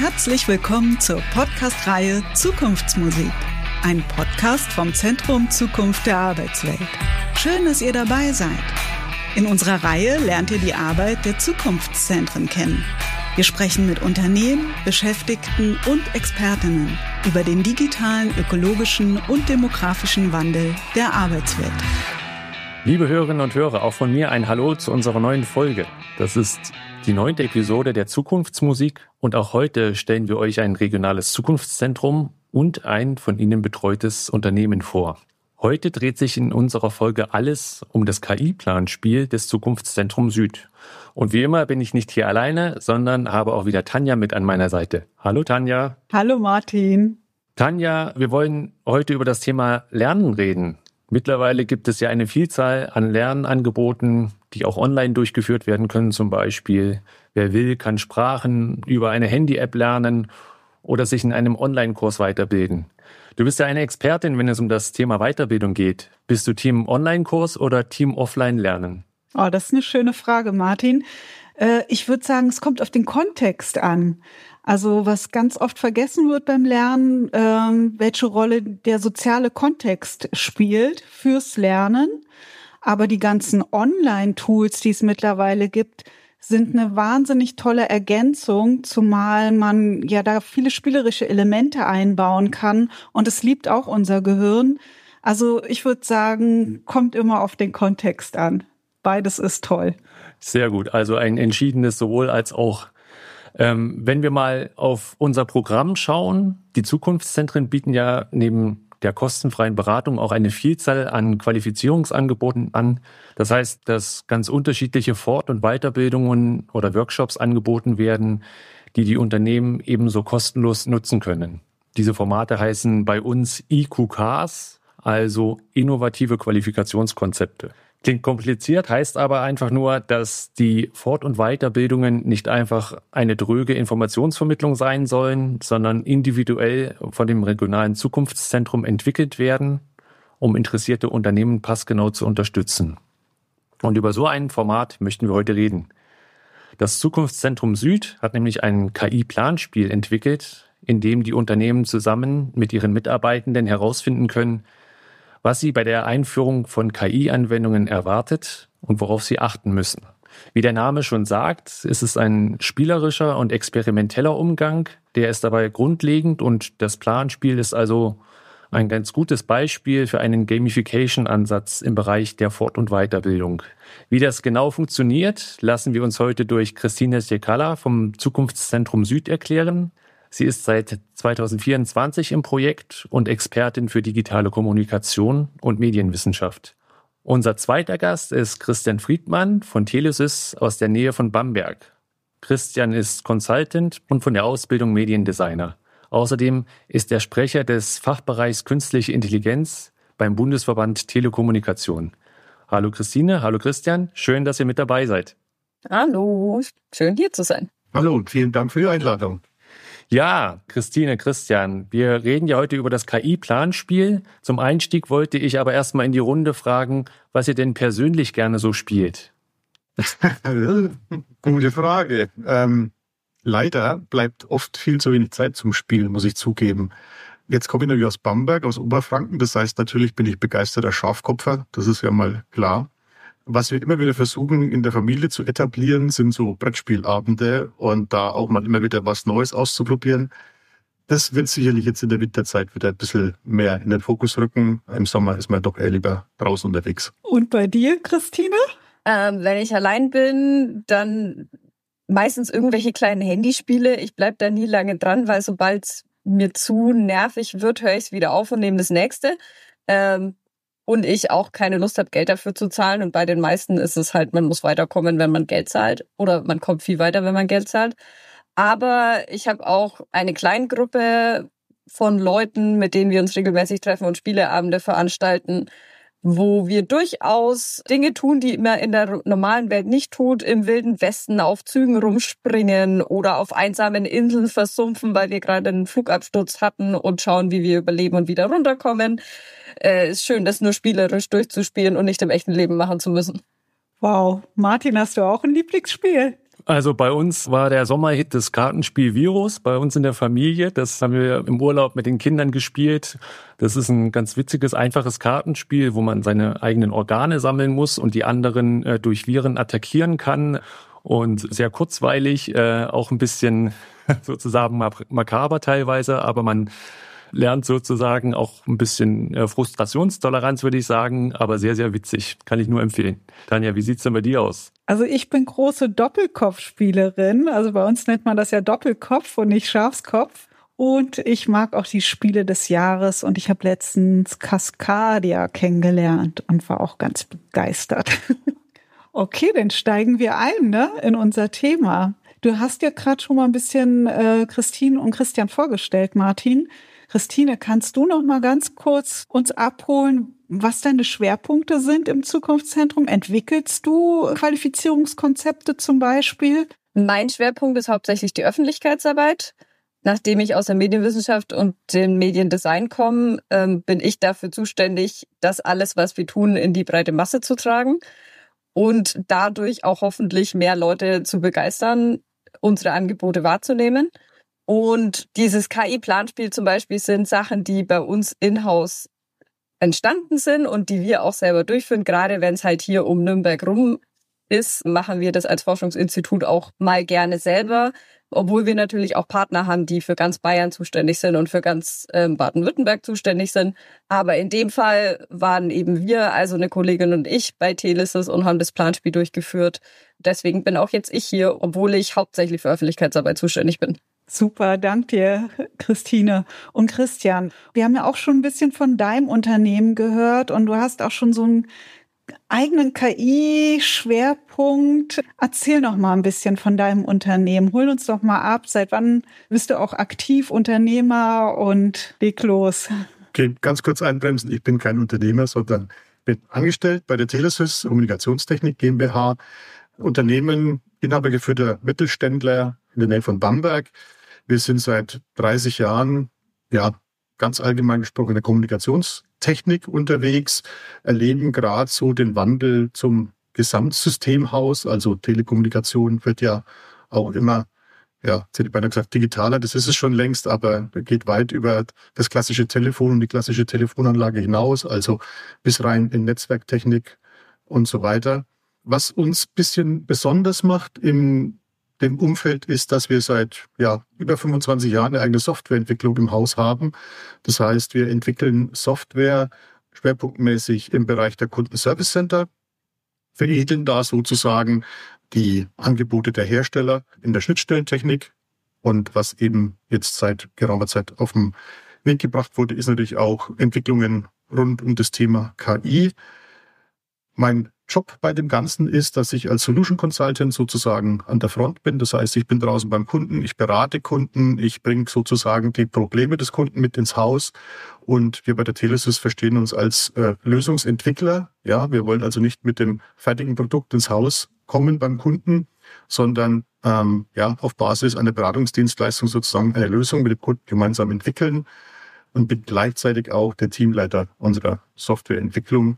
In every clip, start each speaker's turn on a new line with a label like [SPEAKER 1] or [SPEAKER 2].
[SPEAKER 1] Herzlich willkommen zur Podcast-Reihe Zukunftsmusik. Ein Podcast vom Zentrum Zukunft der Arbeitswelt. Schön, dass ihr dabei seid. In unserer Reihe lernt ihr die Arbeit der Zukunftszentren kennen. Wir sprechen mit Unternehmen, Beschäftigten und Expertinnen über den digitalen, ökologischen und demografischen Wandel der Arbeitswelt.
[SPEAKER 2] Liebe Hörerinnen und Hörer, auch von mir ein Hallo zu unserer neuen Folge. Das ist die 9. Episode der Zukunftsmusik und auch heute stellen wir euch ein regionales Zukunftszentrum und ein von Ihnen betreutes Unternehmen vor. Heute dreht sich in unserer Folge alles um das KI-Planspiel des Zukunftszentrum Süd. Und wie immer bin ich nicht hier alleine, sondern habe auch wieder Tanja mit an meiner Seite. Hallo Tanja.
[SPEAKER 1] Hallo Martin.
[SPEAKER 2] Tanja, wir wollen heute über das Thema Lernen reden. Mittlerweile gibt es ja eine Vielzahl an Lernangeboten, die auch online durchgeführt werden können. Zum Beispiel, wer will, kann Sprachen über eine Handy-App lernen oder sich in einem Online-Kurs weiterbilden. Du bist ja eine Expertin, wenn es um das Thema Weiterbildung geht. Bist du Team Online-Kurs oder Team Offline-Lernen?
[SPEAKER 1] Oh, das ist eine schöne Frage, Martin. Ich würde sagen, es kommt auf den Kontext an. Also was ganz oft vergessen wird beim Lernen, welche Rolle der soziale Kontext spielt fürs Lernen. Aber die ganzen Online-Tools, die es mittlerweile gibt, sind eine wahnsinnig tolle Ergänzung, zumal man ja da viele spielerische Elemente einbauen kann. Und es liebt auch unser Gehirn. Also ich würde sagen, kommt immer auf den Kontext an. Beides ist toll.
[SPEAKER 2] Sehr gut, also ein entschiedenes sowohl als auch. Wenn wir mal auf unser Programm schauen, die Zukunftszentren bieten ja neben der kostenfreien Beratung auch eine Vielzahl an Qualifizierungsangeboten an. Das heißt, dass ganz unterschiedliche Fort- und Weiterbildungen oder Workshops angeboten werden, die die Unternehmen ebenso kostenlos nutzen können. Diese Formate heißen bei uns IQKs, also innovative Qualifikationskonzepte. Klingt kompliziert, heißt aber einfach nur, dass die Fort- und Weiterbildungen nicht einfach eine dröge Informationsvermittlung sein sollen, sondern individuell von dem regionalen Zukunftszentrum entwickelt werden, um interessierte Unternehmen passgenau zu unterstützen. Und über so ein Format möchten wir heute reden. Das Zukunftszentrum Süd hat nämlich ein KI-Planspiel entwickelt, in dem die Unternehmen zusammen mit ihren Mitarbeitenden herausfinden können, was sie bei der Einführung von KI-Anwendungen erwartet und worauf sie achten müssen. Wie der Name schon sagt, ist es ein spielerischer und experimenteller Umgang, der ist dabei grundlegend und das Planspiel ist also ein ganz gutes Beispiel für einen Gamification-Ansatz im Bereich der Fort- und Weiterbildung. Wie das genau funktioniert, lassen wir uns heute durch Christine Sjekala vom Zukunftszentrum Süd erklären. Sie ist seit 2024 im Projekt und Expertin für digitale Kommunikation und Medienwissenschaft. Unser zweiter Gast ist Christian Friedmann von Telesys aus der Nähe von Bamberg. Christian ist Consultant und von der Ausbildung Mediendesigner. Außerdem ist er Sprecher des Fachbereichs Künstliche Intelligenz beim Bundesverband Telekommunikation. Hallo Christine, hallo Christian, schön, dass ihr mit dabei seid.
[SPEAKER 3] Hallo, schön hier zu sein.
[SPEAKER 4] Hallo und vielen Dank für die Einladung.
[SPEAKER 2] Ja, Christine, Christian, wir reden ja heute über das KI-Planspiel. Zum Einstieg wollte ich aber erstmal in die Runde fragen, was ihr denn persönlich gerne so spielt.
[SPEAKER 4] Gute Frage. Leider bleibt oft viel zu wenig Zeit zum Spielen, muss ich zugeben. Jetzt komme ich natürlich aus Bamberg, aus Oberfranken. Das heißt, natürlich bin ich begeisterter Schafkopfer. Das ist ja mal klar. Was wir immer wieder versuchen, in der Familie zu etablieren, sind so Brettspielabende und da auch mal immer wieder was Neues auszuprobieren. Das wird sicherlich jetzt in der Winterzeit wieder ein bisschen mehr in den Fokus rücken. Im Sommer ist man doch eher lieber draußen unterwegs.
[SPEAKER 1] Und bei dir, Christine?
[SPEAKER 3] Wenn ich allein bin, dann meistens irgendwelche kleinen Handyspiele. Ich bleib da nie lange dran, weil sobald es mir zu nervig wird, höre ich es wieder auf und nehme das nächste. Und ich auch keine Lust habe, Geld dafür zu zahlen. Und bei den meisten ist es halt, man muss weiterkommen, wenn man Geld zahlt. Oder man kommt viel weiter, wenn man Geld zahlt. Aber ich habe auch eine kleine Gruppe von Leuten, mit denen wir uns regelmäßig treffen und Spieleabende veranstalten, wo wir durchaus Dinge tun, die man in der normalen Welt nicht tut. Im Wilden Westen auf Zügen rumspringen oder auf einsamen Inseln versumpfen, weil wir gerade einen Flugabsturz hatten und schauen, wie wir überleben und wieder runterkommen. Ist schön, das nur spielerisch durchzuspielen und nicht im echten Leben machen zu müssen.
[SPEAKER 1] Wow, Martin, hast du auch ein Lieblingsspiel?
[SPEAKER 2] Also bei uns war der Sommerhit das Kartenspiel Virus, bei uns in der Familie. Das haben wir im Urlaub mit den Kindern gespielt. Das ist ein ganz witziges, einfaches Kartenspiel, wo man seine eigenen Organe sammeln muss und die anderen durch Viren attackieren kann. Und sehr kurzweilig, auch ein bisschen sozusagen makaber teilweise, aber man lernt sozusagen auch ein bisschen Frustrationstoleranz, würde ich sagen, aber sehr, sehr witzig. Kann ich nur empfehlen. Tanja, wie sieht's denn bei dir aus?
[SPEAKER 1] Also ich bin große Doppelkopfspielerin. Also bei uns nennt man das ja Doppelkopf und nicht Schafskopf. Und ich mag auch die Spiele des Jahres. Und ich habe letztens Cascadia kennengelernt und war auch ganz begeistert. Okay, dann steigen wir ein, ne, in unser Thema. Du hast ja gerade schon mal ein bisschen Christine und Christian vorgestellt, Martin. Christine, kannst du noch mal ganz kurz uns abholen, was deine Schwerpunkte sind im Zukunftszentrum? Entwickelst du Qualifizierungskonzepte zum Beispiel?
[SPEAKER 3] Mein Schwerpunkt ist hauptsächlich die Öffentlichkeitsarbeit. Nachdem ich aus der Medienwissenschaft und dem Mediendesign komme, bin ich dafür zuständig, das alles, was wir tun, in die breite Masse zu tragen und dadurch auch hoffentlich mehr Leute zu begeistern, unsere Angebote wahrzunehmen. Und dieses KI-Planspiel zum Beispiel sind Sachen, die bei uns in-house entstanden sind und die wir auch selber durchführen. Gerade wenn es halt hier um Nürnberg rum ist, machen wir das als Forschungsinstitut auch mal gerne selber, obwohl wir natürlich auch Partner haben, die für ganz Bayern zuständig sind und für ganz Baden-Württemberg zuständig sind. Aber in dem Fall waren eben wir, also eine Kollegin und ich, bei Telesis und haben das Planspiel durchgeführt. Deswegen bin auch jetzt ich hier, obwohl ich hauptsächlich für Öffentlichkeitsarbeit zuständig bin.
[SPEAKER 1] Super, dank dir, Christine. Und Christian, wir haben ja auch schon ein bisschen von deinem Unternehmen gehört und du hast auch schon so einen eigenen KI-Schwerpunkt. Erzähl noch mal ein bisschen von deinem Unternehmen. Hol uns doch mal ab. Seit wann bist du auch aktiv Unternehmer und leg los?
[SPEAKER 4] Okay, ganz kurz einbremsen. Ich bin kein Unternehmer, sondern bin angestellt bei der Telesys Kommunikationstechnik GmbH. Unternehmen, inhabergeführter Mittelständler in der Nähe von Bamberg. Wir sind seit 30 Jahren, ja, ganz allgemein gesprochen, in der Kommunikationstechnik unterwegs, erleben gerade so den Wandel zum Gesamtsystemhaus. Also Telekommunikation wird ja auch immer, ja, jetzt hätte ich beinahe gesagt, digitaler. Das ist es schon längst, aber geht weit über das klassische Telefon und die klassische Telefonanlage hinaus, also bis rein in Netzwerktechnik und so weiter. Was uns ein bisschen besonders macht im Umfeld ist, dass wir seit über 25 Jahren eine eigene Softwareentwicklung im Haus haben. Das heißt, wir entwickeln Software schwerpunktmäßig im Bereich der Kundenservice Center, veredeln da sozusagen die Angebote der Hersteller in der Schnittstellentechnik. Und was eben jetzt seit geraumer Zeit auf den Weg gebracht wurde, ist natürlich auch Entwicklungen rund um das Thema KI. Mein Job bei dem Ganzen ist, dass ich als Solution Consultant sozusagen an der Front bin. Das heißt, ich bin draußen beim Kunden, ich berate Kunden, ich bringe sozusagen die Probleme des Kunden mit ins Haus. Und wir bei der Telesys verstehen uns als Lösungsentwickler. Ja, wir wollen also nicht mit dem fertigen Produkt ins Haus kommen beim Kunden, sondern auf Basis einer Beratungsdienstleistung sozusagen eine Lösung mit dem Kunden gemeinsam entwickeln und bin gleichzeitig auch der Teamleiter unserer Softwareentwicklung.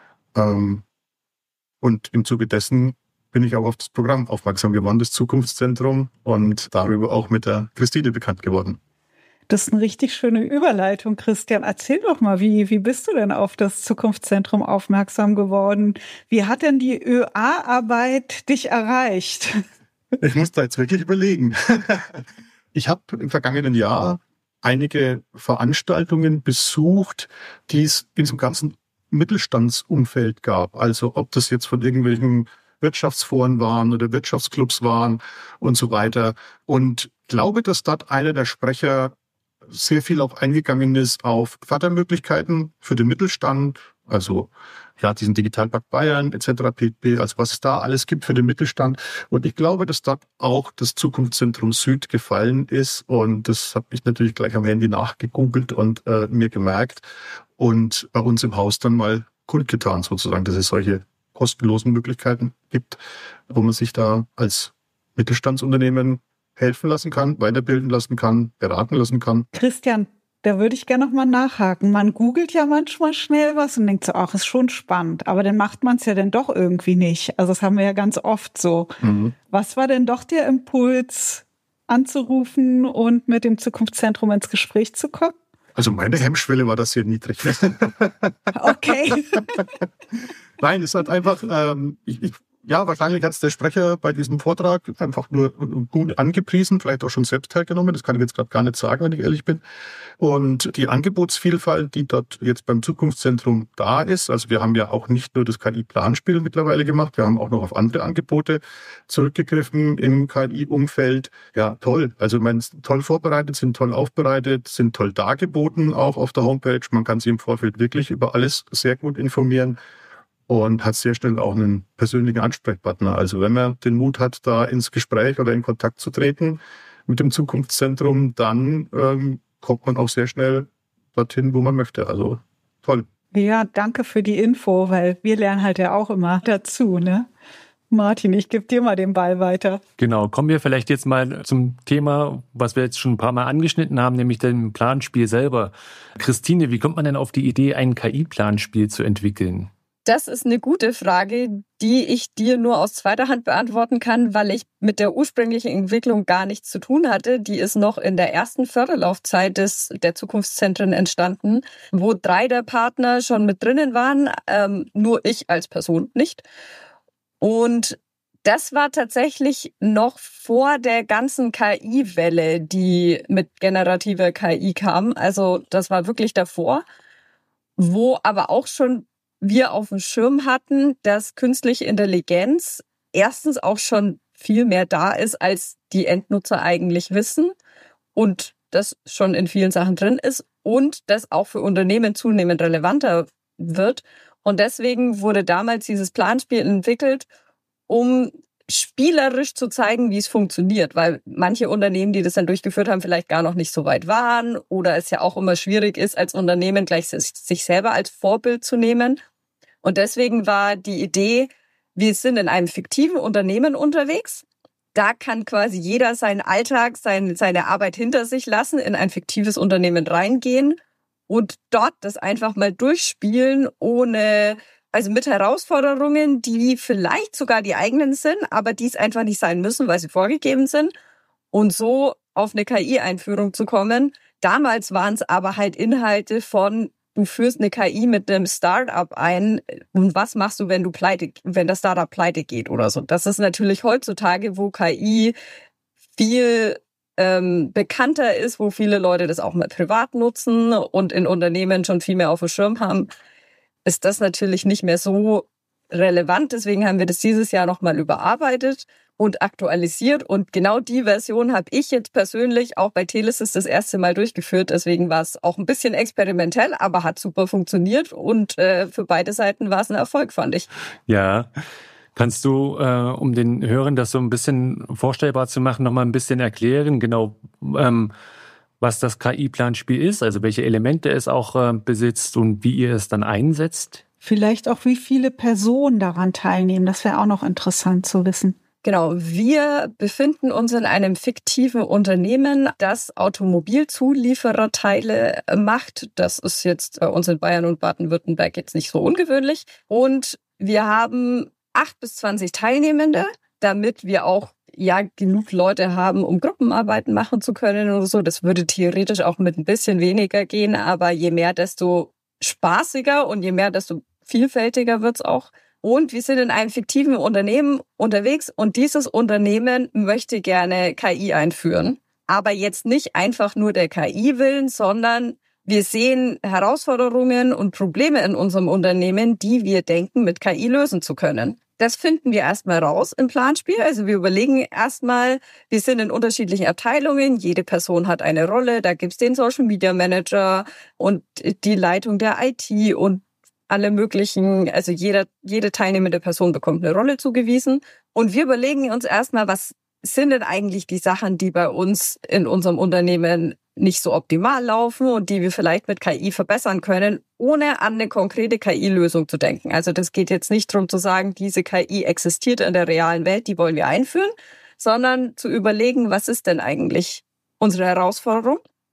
[SPEAKER 4] Und im Zuge dessen bin ich auch auf das Programm aufmerksam geworden, das Zukunftszentrum, und darüber auch mit der Christine bekannt geworden.
[SPEAKER 1] Das ist eine richtig schöne Überleitung, Christian. Erzähl doch mal, wie bist du denn auf das Zukunftszentrum aufmerksam geworden? Wie hat denn die ÖA-Arbeit dich erreicht?
[SPEAKER 4] Ich muss da jetzt wirklich überlegen. Ich habe im vergangenen Jahr einige Veranstaltungen besucht, die es in diesem ganzen Mittelstandsumfeld gab. Also ob das jetzt von irgendwelchen Wirtschaftsforen waren oder Wirtschaftsclubs waren und so weiter. Und glaube, dass dort einer der Sprecher sehr viel auch eingegangen ist auf Fördermöglichkeiten für den Mittelstand, also diesen Digitalpakt Bayern etc. pp., also was es da alles gibt für den Mittelstand. Und ich glaube, dass dort auch das Zukunftszentrum Süd gefallen ist, und das habe ich natürlich gleich am Handy nachgegoogelt und mir gemerkt und bei uns im Haus dann mal kundgetan sozusagen, dass es solche kostenlosen Möglichkeiten gibt, wo man sich da als Mittelstandsunternehmen helfen lassen kann, weiterbilden lassen kann, beraten lassen kann.
[SPEAKER 1] Christian, Da würde ich gerne noch mal nachhaken. Man googelt ja manchmal schnell was und denkt so, ach, ist schon spannend. Aber dann macht man es ja dann doch irgendwie nicht. Also das haben wir ja ganz oft so.
[SPEAKER 4] Mhm.
[SPEAKER 1] Was war denn doch der Impuls, anzurufen und mit dem Zukunftszentrum ins Gespräch zu kommen?
[SPEAKER 4] Also meine Hemmschwelle war das sehr niedrig.
[SPEAKER 1] Okay.
[SPEAKER 4] Nein, es hat einfach, wahrscheinlich hat es der Sprecher bei diesem Vortrag einfach nur gut angepriesen, vielleicht auch schon selbst hergenommen. Das kann ich jetzt gerade gar nicht sagen, wenn ich ehrlich bin. Und die Angebotsvielfalt, die dort jetzt beim Zukunftszentrum da ist, also wir haben ja auch nicht nur das KI-Planspiel mittlerweile gemacht, wir haben auch noch auf andere Angebote zurückgegriffen im KI-Umfeld. Ja, toll. Also toll vorbereitet, sind toll aufbereitet, sind toll dargeboten auch auf der Homepage. Man kann sich im Vorfeld wirklich über alles sehr gut informieren. Und hat sehr schnell auch einen persönlichen Ansprechpartner. Also wenn man den Mut hat, da ins Gespräch oder in Kontakt zu treten mit dem Zukunftszentrum, dann kommt man auch sehr schnell dorthin, wo man möchte. Also toll.
[SPEAKER 1] Ja, danke für die Info, weil wir lernen halt ja auch immer dazu, ne? Martin, ich gebe dir mal den Ball weiter.
[SPEAKER 2] Genau, kommen wir vielleicht jetzt mal zum Thema, was wir jetzt schon ein paar Mal angeschnitten haben, nämlich dem Planspiel selber. Christine, wie kommt man denn auf die Idee, ein KI-Planspiel zu entwickeln?
[SPEAKER 3] Das ist eine gute Frage, die ich dir nur aus zweiter Hand beantworten kann, weil ich mit der ursprünglichen Entwicklung gar nichts zu tun hatte. Die ist noch in der ersten Förderlaufzeit der Zukunftszentren entstanden, wo 3 der Partner schon mit drinnen waren, nur ich als Person nicht. Und das war tatsächlich noch vor der ganzen KI-Welle, die mit generativer KI kam. Also das war wirklich davor, wo aber auch schon wir auf dem Schirm hatten, dass künstliche Intelligenz erstens auch schon viel mehr da ist, als die Endnutzer eigentlich wissen und das schon in vielen Sachen drin ist und das auch für Unternehmen zunehmend relevanter wird. Und deswegen wurde damals dieses Planspiel entwickelt, um spielerisch zu zeigen, wie es funktioniert, weil manche Unternehmen, die das dann durchgeführt haben, vielleicht gar noch nicht so weit waren oder es ja auch immer schwierig ist, als Unternehmen gleich sich selber als Vorbild zu nehmen. Und deswegen war die Idee, wir sind in einem fiktiven Unternehmen unterwegs. Da kann quasi jeder seinen Alltag, seine Arbeit hinter sich lassen, in ein fiktives Unternehmen reingehen und dort das einfach mal durchspielen, also mit Herausforderungen, die vielleicht sogar die eigenen sind, aber die es einfach nicht sein müssen, weil sie vorgegeben sind. Und so auf eine KI-Einführung zu kommen. Damals waren es aber halt Inhalte von, du führst eine KI mit einem Startup ein und was machst du, wenn das Startup pleite geht oder so. Das ist natürlich heutzutage, wo KI viel bekannter ist, wo viele Leute das auch mal privat nutzen und in Unternehmen schon viel mehr auf dem Schirm haben, ist das natürlich nicht mehr so relevant. Deswegen haben wir das dieses Jahr nochmal überarbeitet und aktualisiert. Und genau die Version habe ich jetzt persönlich auch bei Telesys das erste Mal durchgeführt. Deswegen war es auch ein bisschen experimentell, aber hat super funktioniert. Und für beide Seiten war es ein Erfolg, fand ich.
[SPEAKER 2] Ja. Kannst du, um den Hörern das so ein bisschen vorstellbar zu machen, nochmal ein bisschen erklären, genau, was das KI-Planspiel ist, also welche Elemente es auch besitzt und wie ihr es dann einsetzt?
[SPEAKER 1] Vielleicht auch, wie viele Personen daran teilnehmen. Das wäre auch noch interessant zu wissen.
[SPEAKER 3] Genau, wir befinden uns in einem fiktiven Unternehmen, das Automobilzuliefererteile macht. Das ist jetzt bei uns in Bayern und Baden-Württemberg jetzt nicht so ungewöhnlich. Und wir haben 8 bis 20 Teilnehmende, damit wir auch genug Leute haben, um Gruppenarbeiten machen zu können oder so. Das würde theoretisch auch mit ein bisschen weniger gehen, aber je mehr, desto spaßiger und je mehr, desto vielfältiger wird's auch. Und wir sind in einem fiktiven Unternehmen unterwegs und dieses Unternehmen möchte gerne KI einführen. Aber jetzt nicht einfach nur der KI willen, sondern wir sehen Herausforderungen und Probleme in unserem Unternehmen, die wir denken, mit KI lösen zu können. Das finden wir erstmal raus im Planspiel. Also wir überlegen erstmal, wir sind in unterschiedlichen Abteilungen, jede Person hat eine Rolle, da gibt's den Social Media Manager und die Leitung der IT und alle möglichen, also jede teilnehmende Person bekommt eine Rolle zugewiesen. Und wir überlegen uns erstmal, was sind denn eigentlich die Sachen, die bei uns in unserem Unternehmen nicht so optimal laufen und die wir vielleicht mit KI verbessern können, ohne an eine konkrete KI-Lösung zu denken. Also das geht jetzt nicht darum zu sagen, diese KI existiert in der realen Welt, die wollen wir einführen, sondern zu überlegen, was ist denn eigentlich unsere Herausforderung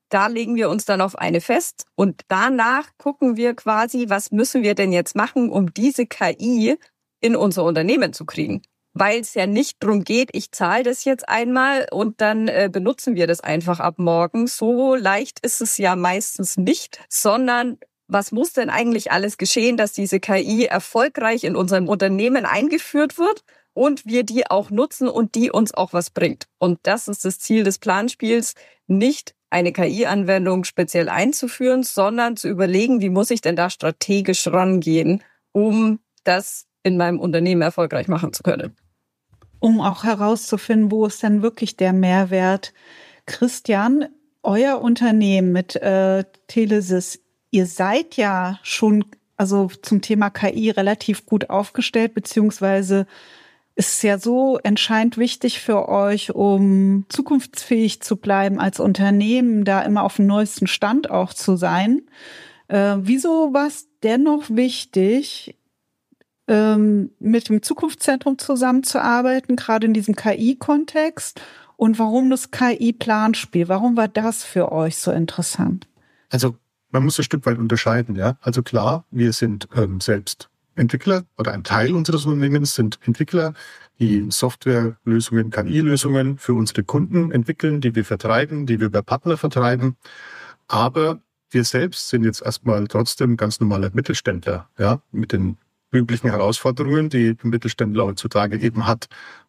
[SPEAKER 3] Da legen wir uns dann auf eine fest und danach gucken wir quasi, was müssen wir denn jetzt machen, um diese KI in unser Unternehmen zu kriegen. Weil es ja nicht darum geht, ich zahle das jetzt einmal und dann benutzen wir das einfach ab morgen. So leicht ist es ja meistens nicht, sondern was muss denn eigentlich alles geschehen, dass diese KI erfolgreich in unserem Unternehmen eingeführt wird und wir die auch nutzen und die uns auch was bringt. Und das ist das Ziel des Planspiels, nicht eine KI-Anwendung speziell einzuführen, sondern zu überlegen, wie muss ich denn da strategisch rangehen, um das in meinem Unternehmen erfolgreich machen zu können.
[SPEAKER 1] Um auch herauszufinden, wo ist denn wirklich der Mehrwert. Christian, euer Unternehmen mit Telesys, ihr seid ja schon also zum Thema KI relativ gut aufgestellt, beziehungsweise ist ja so entscheidend wichtig für euch, um zukunftsfähig zu bleiben als Unternehmen, da immer auf dem neuesten Stand auch zu sein. Wieso war es dennoch wichtig, mit dem Zukunftszentrum zusammenzuarbeiten, gerade in diesem KI-Kontext? Und warum das KI-Planspiel? Warum war das für euch so interessant?
[SPEAKER 4] Also man muss ein Stück weit unterscheiden, ja. Also klar, wir sind selbst Entwickler oder ein Teil unseres Unternehmens sind Entwickler, die Softwarelösungen, KI-Lösungen für unsere Kunden entwickeln, die wir vertreiben, die wir bei Partner vertreiben. Aber wir selbst sind jetzt erstmal trotzdem ganz normale Mittelständler, ja, mit den üblichen Herausforderungen, die ein Mittelständler heutzutage eben hat.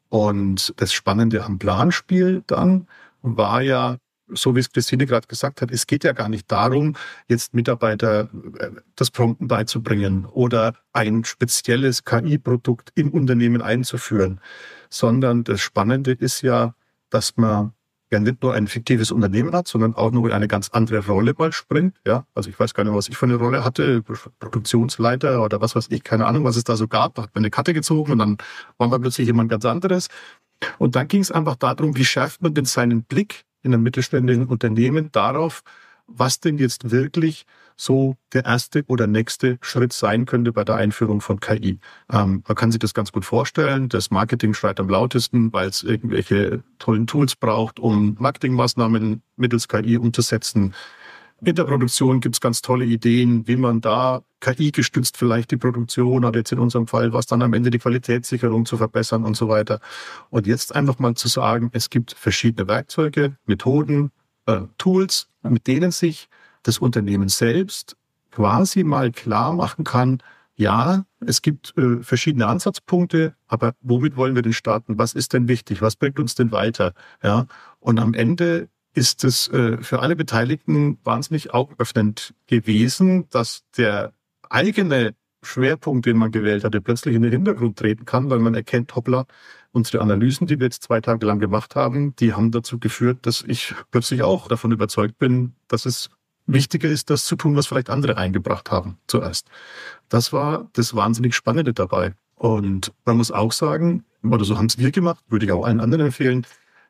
[SPEAKER 4] Und das Spannende am Planspiel dann war ja, so wie es Christine gerade gesagt hat, es geht ja gar nicht darum, jetzt Mitarbeiter das Prompten beizubringen oder ein spezielles KI-Produkt im Unternehmen einzuführen, sondern das Spannende ist ja, dass man ja nicht nur ein fiktives Unternehmen hat, sondern auch noch in eine ganz andere Rolle mal springt. Ja, also ich weiß gar nicht, was ich für eine Rolle hatte, Produktionsleiter oder was weiß ich, keine Ahnung, was es da so gab. Da hat man eine Karte gezogen und dann war man plötzlich jemand ganz anderes. Und dann ging es einfach darum, wie schärft man denn seinen Blick in einem mittelständischen Unternehmen darauf, was denn jetzt wirklich so der erste oder nächste Schritt sein könnte bei der Einführung von KI. Man kann sich das ganz gut vorstellen. Das Marketing schreit am lautesten, weil es irgendwelche tollen Tools braucht, um Marketingmaßnahmen mittels KI umzusetzen. In der Produktion gibt es ganz tolle Ideen, wie man da KI-gestützt vielleicht die Produktion oder jetzt in unserem Fall, was dann am Ende die Qualitätssicherung zu verbessern und so weiter. Und jetzt einfach mal zu sagen, es gibt verschiedene Werkzeuge, Methoden, Tools, mit denen sich das Unternehmen selbst quasi mal klar machen kann, ja, es gibt verschiedene Ansatzpunkte, aber womit wollen wir denn starten? Was ist denn wichtig? Was bringt uns denn weiter? Ja, und am Ende ist es für alle Beteiligten wahnsinnig augenöffnend gewesen, dass der eigene Schwerpunkt, den man gewählt hatte, plötzlich in den Hintergrund treten kann, weil man erkennt, hoppla, unsere Analysen, die wir jetzt 2 Tage lang gemacht haben, die haben dazu geführt, dass ich plötzlich auch davon überzeugt bin, dass es wichtiger ist, das zu tun, was vielleicht andere eingebracht haben zuerst. Das war das wahnsinnig Spannende dabei. Und man muss auch sagen, oder so haben es wir gemacht, würde ich auch allen anderen empfehlen,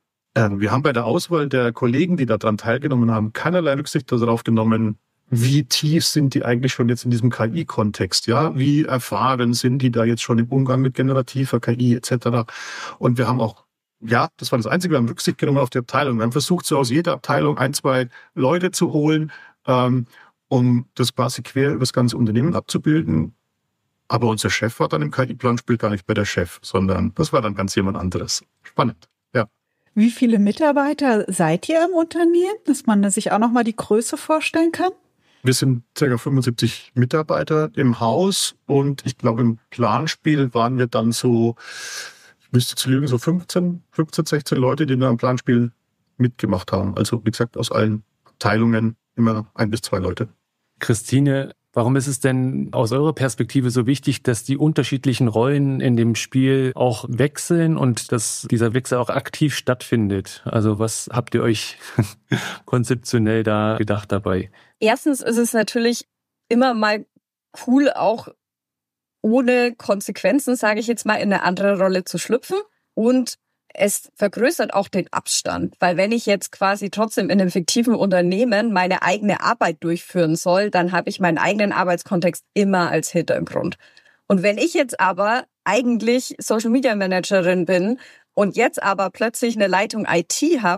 [SPEAKER 4] wir haben bei der Auswahl der Kollegen, die daran teilgenommen haben, keinerlei Rücksicht darauf genommen, wie tief sind die eigentlich schon jetzt in diesem KI-Kontext, ja? Wie erfahren sind die da jetzt schon im Umgang mit generativer KI etc.? Und wir haben auch, ja, das war das Einzige, wir haben Rücksicht genommen auf die Abteilung. Wir haben versucht, so aus jeder Abteilung 1, 2 Leute zu holen, um das quasi quer über das ganze Unternehmen abzubilden. Aber unser Chef war dann im KI-Planspiel gar nicht mehr der Chef, sondern das war dann ganz jemand anderes. Spannend, ja.
[SPEAKER 1] Wie viele Mitarbeiter seid ihr im Unternehmen, dass man sich auch noch mal die Größe vorstellen kann?
[SPEAKER 4] Wir sind ca. 75 Mitarbeiter im Haus und ich glaube, im Planspiel waren wir dann so, ich müsste zu lügen, so 15, 16 Leute, die da am Planspiel mitgemacht haben. Also wie gesagt, aus allen Abteilungen immer 1 bis 2 Leute.
[SPEAKER 2] Christine, warum ist es denn aus eurer Perspektive so wichtig, dass die unterschiedlichen Rollen in dem Spiel auch wechseln und dass dieser Wechsel auch aktiv stattfindet? Also was habt ihr euch konzeptionell da gedacht dabei?
[SPEAKER 3] Erstens ist es natürlich immer mal cool, auch ohne Konsequenzen, sage ich jetzt mal, in eine andere Rolle zu schlüpfen. Und es vergrößert auch den Abstand, weil wenn ich jetzt quasi trotzdem in einem fiktiven Unternehmen meine eigene Arbeit durchführen soll, dann habe ich meinen eigenen Arbeitskontext immer als Hintergrund. Und wenn ich jetzt aber eigentlich Social Media Managerin bin und jetzt aber plötzlich eine Leitung IT habe,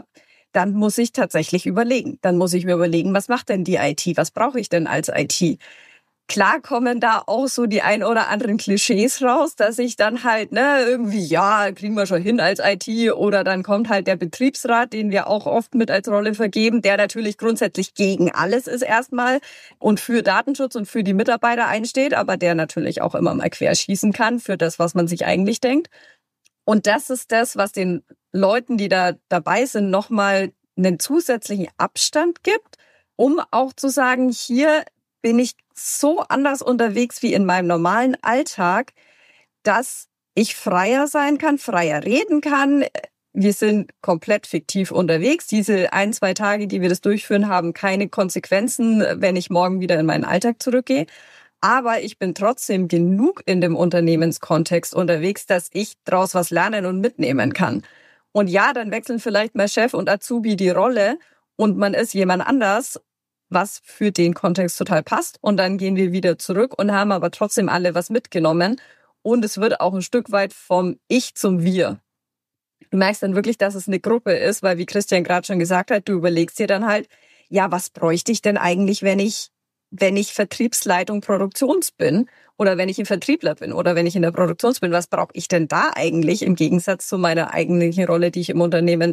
[SPEAKER 3] dann muss ich tatsächlich überlegen. Dann muss ich mir überlegen, was macht denn die IT? Was brauche ich denn als IT? Klar kommen da auch so die ein oder anderen Klischees raus, dass ich dann halt, irgendwie, ja, kriegen wir schon hin als IT, oder dann kommt halt der Betriebsrat, den wir auch oft mit als Rolle vergeben, der natürlich grundsätzlich gegen alles ist erstmal und für Datenschutz und für die Mitarbeiter einsteht, aber der natürlich auch immer mal querschießen kann für das, was man sich eigentlich denkt. Und das ist das, was den Leuten, die da dabei sind, nochmal einen zusätzlichen Abstand gibt, um auch zu sagen, hier bin ich so anders unterwegs wie in meinem normalen Alltag, dass ich freier sein kann, freier reden kann. Wir sind komplett fiktiv unterwegs. Diese 1-2 Tage, die wir das durchführen, haben keine Konsequenzen, wenn ich morgen wieder in meinen Alltag zurückgehe. Aber ich bin trotzdem genug in dem Unternehmenskontext unterwegs, dass ich daraus was lernen und mitnehmen kann. Und ja, dann wechseln vielleicht mal Chef und Azubi die Rolle und man ist jemand anders, was für den Kontext total passt. Und dann gehen wir wieder zurück und haben aber trotzdem alle was mitgenommen. Und es wird auch ein Stück weit vom Ich zum Wir. Du merkst dann wirklich, dass es eine Gruppe ist, weil wie Christian gerade schon gesagt hat, du überlegst dir dann halt, ja, was bräuchte ich denn eigentlich, wenn ich Vertriebsleitung Produktions bin oder wenn ich ein Vertriebler bin oder wenn ich in der Produktions bin, was brauche ich denn da eigentlich im Gegensatz zu meiner eigentlichen Rolle, die ich in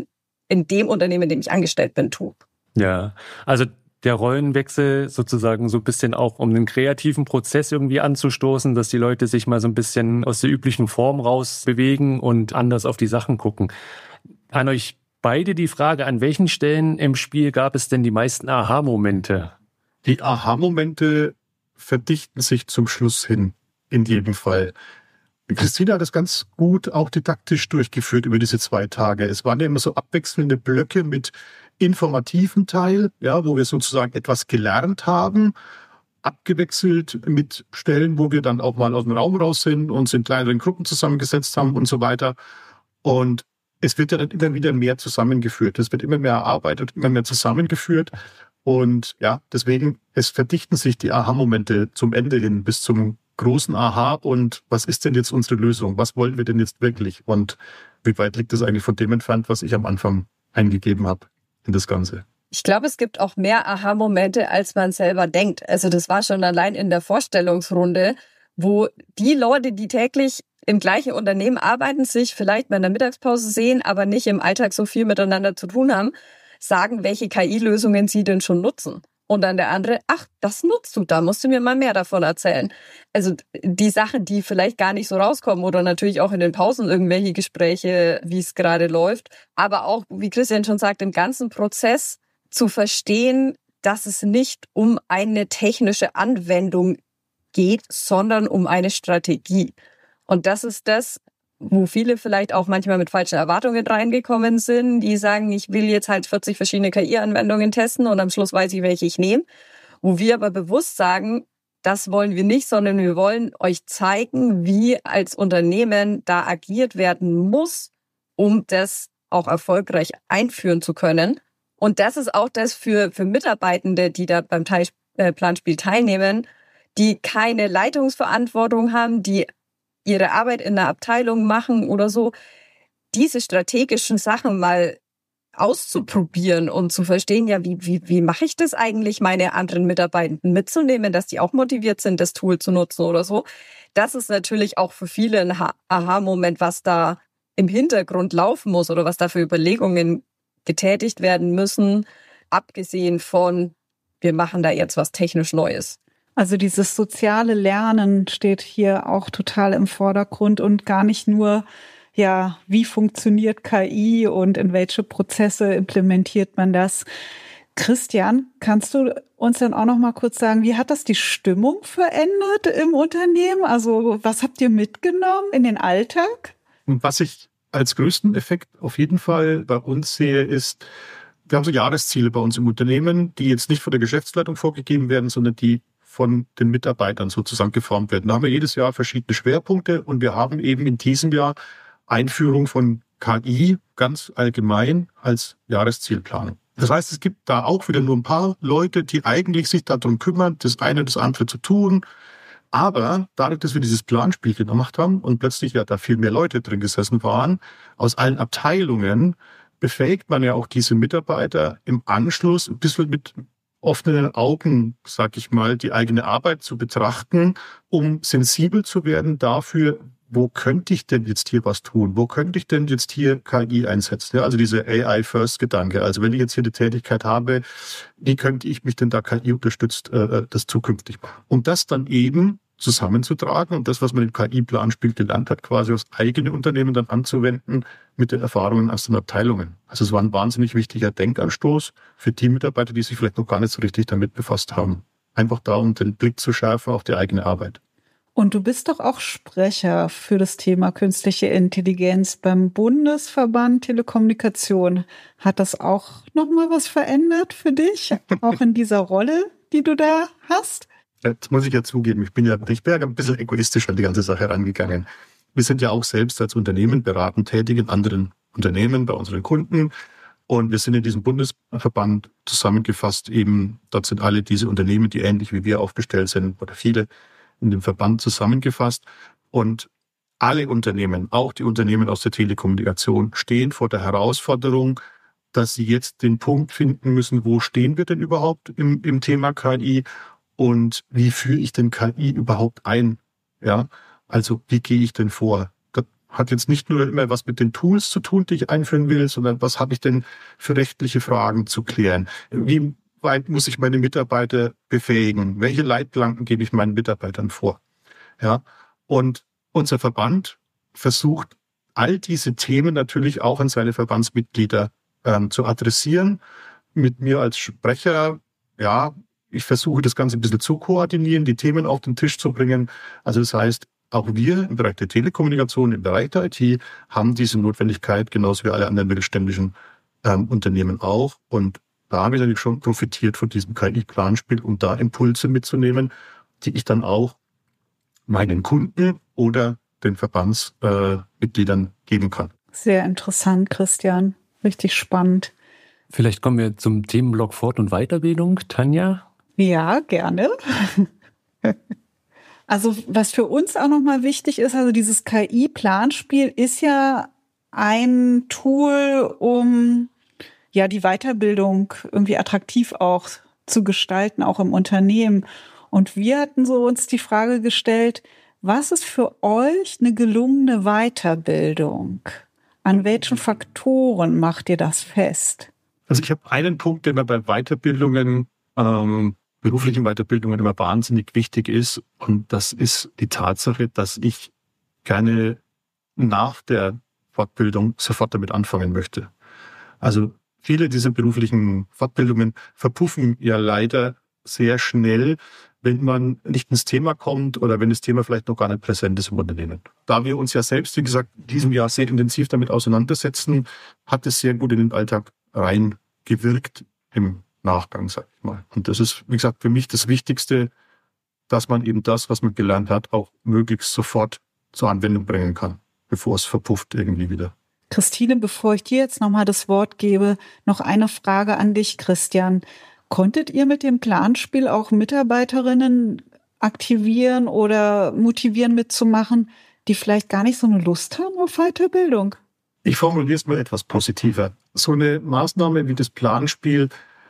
[SPEAKER 3] dem Unternehmen, in dem ich angestellt bin, tue.
[SPEAKER 2] Ja, also der Rollenwechsel sozusagen so ein bisschen auch, um den kreativen Prozess irgendwie anzustoßen, dass die Leute sich mal so ein bisschen aus der üblichen Form raus bewegen und anders auf die Sachen gucken. An euch beide die Frage, an welchen Stellen im Spiel gab es denn die meisten Aha-Momente?
[SPEAKER 4] Die Aha-Momente verdichten sich zum Schluss hin, in jedem Fall. Christina hat das ganz gut auch didaktisch durchgeführt über diese 2 Tage. Es waren ja immer so abwechselnde Blöcke mit informativen Teil, ja, wo wir sozusagen etwas gelernt haben, abgewechselt mit Stellen, wo wir dann auch mal aus dem Raum raus sind, uns in kleineren Gruppen zusammengesetzt haben und so weiter. Und es wird ja dann immer wieder mehr zusammengeführt. Es wird immer mehr erarbeitet, immer mehr zusammengeführt. Und ja, deswegen, es verdichten sich die Aha-Momente zum Ende hin bis zum großen Aha. Und was ist denn jetzt unsere Lösung? Was wollen wir denn jetzt wirklich? Und wie weit liegt das eigentlich von dem entfernt, was ich am Anfang eingegeben habe in das Ganze?
[SPEAKER 3] Ich glaube, es gibt auch mehr Aha-Momente, als man selber denkt. Also das war schon allein in der Vorstellungsrunde, wo die Leute, die täglich im gleichen Unternehmen arbeiten, sich vielleicht mal in der Mittagspause sehen, aber nicht im Alltag so viel miteinander zu tun haben, sagen, welche KI-Lösungen sie denn schon nutzen. Und dann der andere, ach, das nutzt du, da musst du mir mal mehr davon erzählen. Also die Sachen, die vielleicht gar nicht so rauskommen oder natürlich auch in den Pausen irgendwelche Gespräche, wie es gerade läuft. Aber auch, wie Christian schon sagt, im ganzen Prozess zu verstehen, dass es nicht um eine technische Anwendung geht, sondern um eine Strategie. Und das ist das, wo viele vielleicht auch manchmal mit falschen Erwartungen reingekommen sind, die sagen, ich will jetzt halt 40 verschiedene KI-Anwendungen testen und am Schluss weiß ich, welche ich nehme. Wo wir aber bewusst sagen, das wollen wir nicht, sondern wir wollen euch zeigen, wie als Unternehmen da agiert werden muss, um das auch erfolgreich einführen zu können. Und das ist auch das für Mitarbeitende, die da beim Planspiel teilnehmen, die keine Leitungsverantwortung haben, die ihre Arbeit in der Abteilung machen oder so, diese strategischen Sachen mal auszuprobieren und zu verstehen, ja, wie mache ich das eigentlich, meine anderen Mitarbeitenden mitzunehmen, dass die auch motiviert sind, das Tool zu nutzen oder so. Das ist natürlich auch für viele ein Aha-Moment, was da im Hintergrund laufen muss oder was da für Überlegungen getätigt werden müssen, abgesehen von, wir machen da jetzt was technisch Neues.
[SPEAKER 1] Also dieses soziale Lernen steht hier auch total im Vordergrund und gar nicht nur, ja, wie funktioniert KI und in welche Prozesse implementiert man das. Christian, kannst du uns dann auch noch mal kurz sagen, wie hat das die Stimmung verändert im Unternehmen? Also was habt ihr mitgenommen in den Alltag?
[SPEAKER 4] Und was ich als größten Effekt auf jeden Fall bei uns sehe, ist, wir haben so Jahresziele bei uns im Unternehmen, die jetzt nicht von der Geschäftsleitung vorgegeben werden, sondern die von den Mitarbeitern sozusagen geformt werden. Da haben wir jedes Jahr verschiedene Schwerpunkte und wir haben eben in diesem Jahr Einführung von KI ganz allgemein als Jahreszielplanung. Das heißt, es gibt da auch wieder nur ein paar Leute, die eigentlich sich darum kümmern, das eine, das andere zu tun. Aber dadurch, dass wir dieses Planspiel gemacht haben und plötzlich ja da viel mehr Leute drin gesessen waren, aus allen Abteilungen, befähigt man ja auch diese Mitarbeiter im Anschluss ein bisschen mit offenen Augen, sag ich mal, die eigene Arbeit zu betrachten, um sensibel zu werden dafür, wo könnte ich denn jetzt hier was tun? Wo könnte ich denn jetzt hier KI einsetzen? Ja, also dieser AI-First-Gedanke. Also wenn ich jetzt hier eine Tätigkeit habe, wie könnte ich mich denn da KI unterstützt das zukünftig machen? Und das dann eben zusammenzutragen und das, was man im KI-Planspiel gelernt hat, quasi aufs eigene Unternehmen dann anzuwenden mit den Erfahrungen aus den Abteilungen. Also es war ein wahnsinnig wichtiger Denkanstoß für die Mitarbeiter, die sich vielleicht noch gar nicht so richtig damit befasst haben. Einfach da, um den Blick zu schärfen auf die eigene Arbeit.
[SPEAKER 1] Und du bist doch auch Sprecher für das Thema künstliche Intelligenz beim Bundesverband Telekommunikation. Hat das auch nochmal was verändert für dich? Auch in dieser Rolle, die du da hast?
[SPEAKER 4] Jetzt muss ich ja zugeben, ich bin ja ein bisschen egoistisch an die ganze Sache herangegangen. Wir sind ja auch selbst als Unternehmen beratend tätig in anderen Unternehmen, bei unseren Kunden. Und wir sind in diesem Bundesverband zusammengefasst eben, dort sind alle diese Unternehmen, die ähnlich wie wir aufgestellt sind, oder viele in dem Verband zusammengefasst. Und alle Unternehmen, auch die Unternehmen aus der Telekommunikation, stehen vor der Herausforderung, dass sie jetzt den Punkt finden müssen, wo stehen wir denn überhaupt im Thema KI und wie führe ich denn KI überhaupt ein? Ja, also wie gehe ich denn vor? Das hat jetzt nicht nur immer was mit den Tools zu tun, die ich einführen will, sondern was habe ich denn für rechtliche Fragen zu klären? Wie weit muss ich meine Mitarbeiter befähigen? Welche Leitplanken gebe ich meinen Mitarbeitern vor? Ja, und unser Verband versucht, all diese Themen natürlich auch an seine Verbandsmitglieder zu adressieren. Mit mir als Sprecher, ja, ich versuche das Ganze ein bisschen zu koordinieren, die Themen auf den Tisch zu bringen. Also das heißt, auch wir im Bereich der Telekommunikation, im Bereich der IT haben diese Notwendigkeit, genauso wie alle anderen mittelständischen Unternehmen auch. Und da habe ich natürlich schon profitiert von diesem KI-Planspiel, um da Impulse mitzunehmen, die ich dann auch meinen Kunden oder den Verbandsmitgliedern geben kann.
[SPEAKER 1] Sehr interessant, Christian. Richtig spannend.
[SPEAKER 2] Vielleicht kommen wir zum Themenblock Fort- und Weiterbildung. Tanja?
[SPEAKER 1] Ja, gerne. Also was für uns auch nochmal wichtig ist, also dieses KI-Planspiel ist ja ein Tool, um ja die Weiterbildung irgendwie attraktiv auch zu gestalten, auch im Unternehmen. Und wir hatten so uns die Frage gestellt, was ist für euch eine gelungene Weiterbildung? An welchen Faktoren macht ihr das fest?
[SPEAKER 4] Also ich habe einen Punkt, der mir bei Weiterbildungen, beruflichen Weiterbildungen immer wahnsinnig wichtig ist. Und das ist die Tatsache, dass ich gerne nach der Fortbildung sofort damit anfangen möchte. Also viele dieser beruflichen Fortbildungen verpuffen ja leider sehr schnell, wenn man nicht ins Thema kommt oder wenn das Thema vielleicht noch gar nicht präsent ist im Unternehmen. Da wir uns ja selbst, wie gesagt, in diesem Jahr sehr intensiv damit auseinandersetzen, hat es sehr gut in den Alltag reingewirkt im Nachgang, sag ich mal. Und das ist, wie gesagt, für mich das Wichtigste, dass man eben das, was man gelernt hat, auch möglichst sofort zur Anwendung bringen kann, bevor es verpufft irgendwie wieder.
[SPEAKER 1] Christine, bevor ich dir jetzt nochmal das Wort gebe, noch eine Frage an dich, Christian. Konntet ihr mit dem Planspiel auch Mitarbeiterinnen aktivieren oder motivieren mitzumachen, die vielleicht gar nicht so eine Lust haben auf Weiterbildung?
[SPEAKER 4] Ich formuliere es mal etwas positiver. So eine Maßnahme wie das Planspiel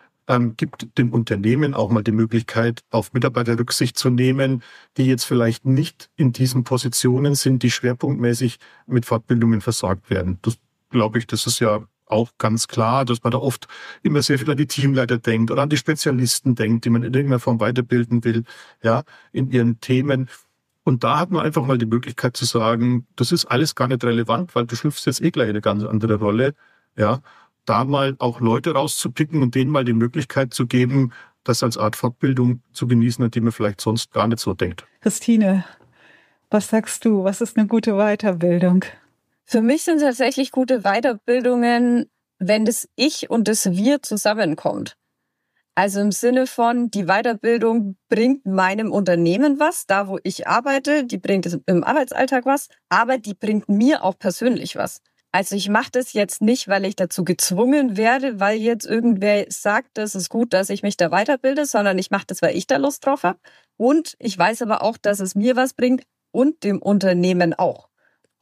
[SPEAKER 4] gibt dem Unternehmen auch mal die Möglichkeit, auf Mitarbeiter Rücksicht zu nehmen, die jetzt vielleicht nicht in diesen Positionen sind, die schwerpunktmäßig mit Fortbildungen versorgt werden. Das glaube ich, das ist ja auch ganz klar, dass man da oft immer sehr viel an die Teamleiter denkt oder an die Spezialisten denkt, die man in irgendeiner Form weiterbilden will, ja, in ihren Themen. Und da hat man einfach mal die Möglichkeit zu sagen, das ist alles gar nicht relevant, weil du schlüpfst jetzt gleich eine ganz andere Rolle, ja. Da mal auch Leute rauszupicken und denen mal die Möglichkeit zu geben, das als Art Fortbildung zu genießen, an die man vielleicht sonst gar nicht so denkt.
[SPEAKER 1] Christine, was sagst du? Was ist eine gute Weiterbildung?
[SPEAKER 3] Für mich sind tatsächlich gute Weiterbildungen, wenn das Ich und das Wir zusammenkommt. Also im Sinne von, die Weiterbildung bringt meinem Unternehmen was, da wo ich arbeite, die bringt es im Arbeitsalltag was, aber die bringt mir auch persönlich was. Also ich mache das jetzt nicht, weil ich dazu gezwungen werde, weil jetzt irgendwer sagt, das ist gut, dass ich mich da weiterbilde, sondern ich mache das, weil ich da Lust drauf habe. Und ich weiß aber auch, dass es mir was bringt und dem Unternehmen auch.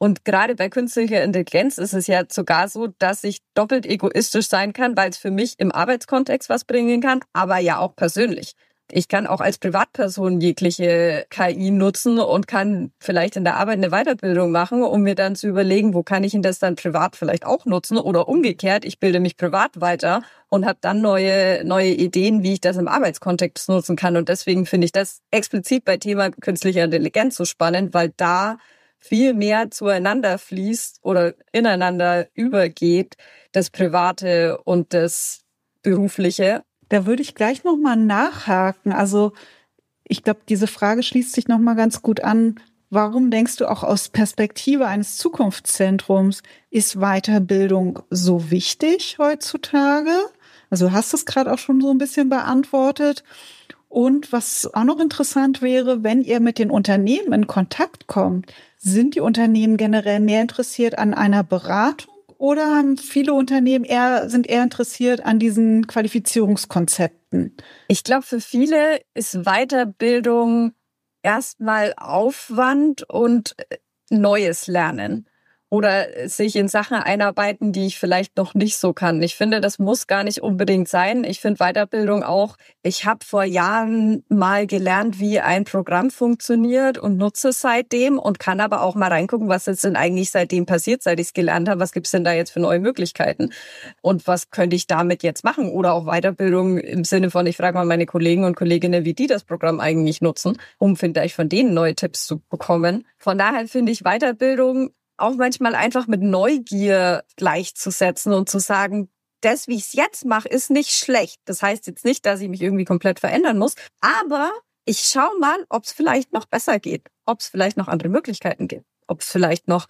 [SPEAKER 3] Und gerade bei künstlicher Intelligenz ist es ja sogar so, dass ich doppelt egoistisch sein kann, weil es für mich im Arbeitskontext was bringen kann, aber ja auch persönlich. Ich kann auch als Privatperson jegliche KI nutzen und kann vielleicht in der Arbeit eine Weiterbildung machen, um mir dann zu überlegen, wo kann ich denn das dann privat vielleicht auch nutzen oder umgekehrt, ich bilde mich privat weiter und habe dann neue Ideen, wie ich das im Arbeitskontext nutzen kann. Und deswegen finde ich das explizit bei Thema künstlicher Intelligenz so spannend, weil da viel mehr zueinander fließt oder ineinander übergeht, das Private und das Berufliche.
[SPEAKER 1] Da würde ich gleich nochmal nachhaken. Also ich glaube, diese Frage schließt sich nochmal ganz gut an. Warum denkst du auch aus Perspektive eines Zukunftszentrums, ist Weiterbildung so wichtig heutzutage? Also du hast es gerade auch schon so ein bisschen beantwortet. Und was auch noch interessant wäre, wenn ihr mit den Unternehmen in Kontakt kommt, sind die Unternehmen generell mehr interessiert an einer Beratung? Oder haben viele Unternehmen sind eher interessiert an diesen Qualifizierungskonzepten?
[SPEAKER 3] Ich glaube, für viele ist Weiterbildung erstmal Aufwand und Neues lernen. Oder sich in Sachen einarbeiten, die ich vielleicht noch nicht so kann. Ich finde, das muss gar nicht unbedingt sein. Ich finde Weiterbildung auch, ich habe vor Jahren mal gelernt, wie ein Programm funktioniert und nutze es seitdem und kann aber auch mal reingucken, was ist denn eigentlich seitdem passiert, seit ich es gelernt habe. Was gibt es denn da jetzt für neue Möglichkeiten? Und was könnte ich damit jetzt machen? Oder auch Weiterbildung im Sinne von, ich frage mal meine Kollegen und Kolleginnen, wie die das Programm eigentlich nutzen, um vielleicht von denen neue Tipps zu bekommen. Von daher finde ich Weiterbildung auch manchmal einfach mit Neugier gleichzusetzen und zu sagen, das, wie ich es jetzt mache, ist nicht schlecht. Das heißt jetzt nicht, dass ich mich irgendwie komplett verändern muss, aber ich schaue mal, ob es vielleicht noch besser geht, ob es vielleicht noch andere Möglichkeiten gibt, ob es vielleicht noch